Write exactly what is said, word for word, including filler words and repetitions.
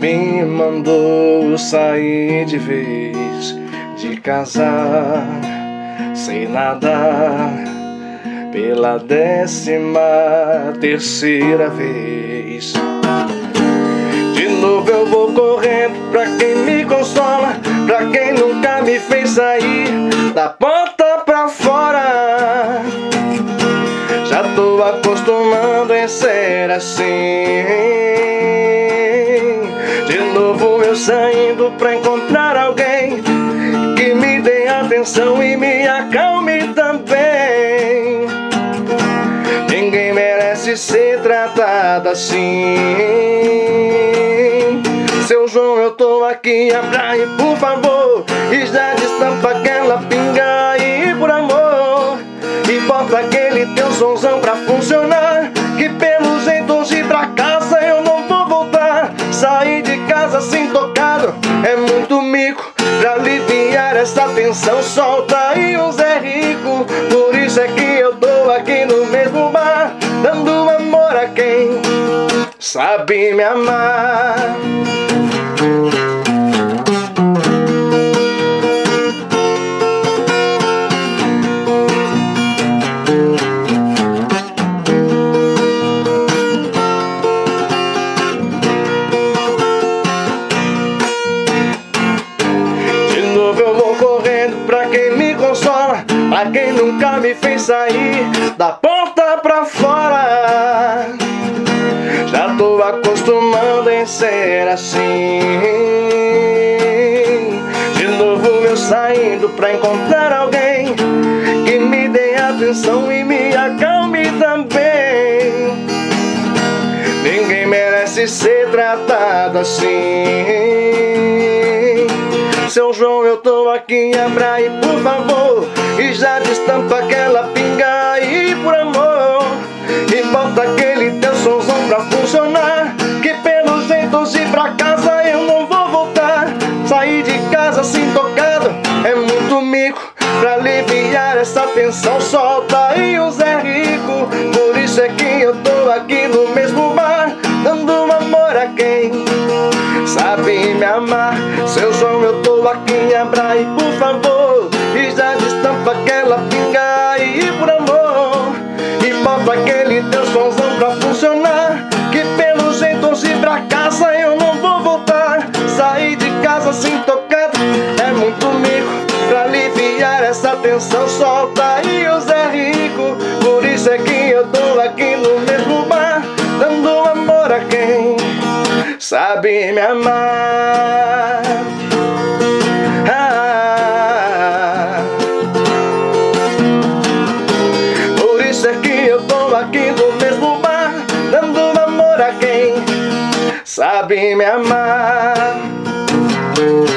me mandou sair de vez, de casar sem nadar pela décima terceira vez. De novo eu vou correndo pra quem me consola, pra quem nunca me fez sair da porta pra fora. Já tô acostumando em ser assim. De novo eu saindo pra encontrar alguém que me dê atenção e me acalme também. Ninguém merece ser tratado assim. Seu João, eu tô aqui, abra aí por favor, e já destampa aquela pinga aí por amor, e bota aquele teu sonzão pra funcionar, que pelo jeito hoje pra casa eu não vou voltar. Sair de casa assim tocado é muito mico, pra aliviar essa tensão solta aí um Zé Rico. Por isso é que eu tô aqui no mesmo bar, dando amor a quem sabe me amar. Pra quem me consola, pra quem nunca me fez sair da porta pra fora. Já tô acostumando em ser assim. De novo eu saindo pra encontrar alguém que me dê atenção e me acalme também. Ninguém merece ser tratado assim. Seu João, eu tô aqui, abra aí por favor, e já destampa aquela pinga aí por amor, e bota aquele teu sonzão pra funcionar, que pelo jeito hoje pra casa eu não vou voltar. Sair de casa assim tocado é muito mico, pra aliviar essa tensão solta aí um Zé Rico. Por isso é que eu tô aqui no mesmo bar, dando amor a quem sabe me amar. Seu João, eu tô aqui, abra aí por favor, e já destampa aquela pinga aí por amor, e bota aquele teu sonzão pra funcionar, que pelo jeito hoje pra casa eu não vou voltar. Sair de casa assim tocado é muito mico, pra aliviar essa tensão solta aí o Zé Rico. Por isso é que eu tô aqui no mesmo bar, dando amor a quem sabe me amar. Ah, por isso é que eu tô aqui no mesmo bar, dando amor a quem sabe me amar.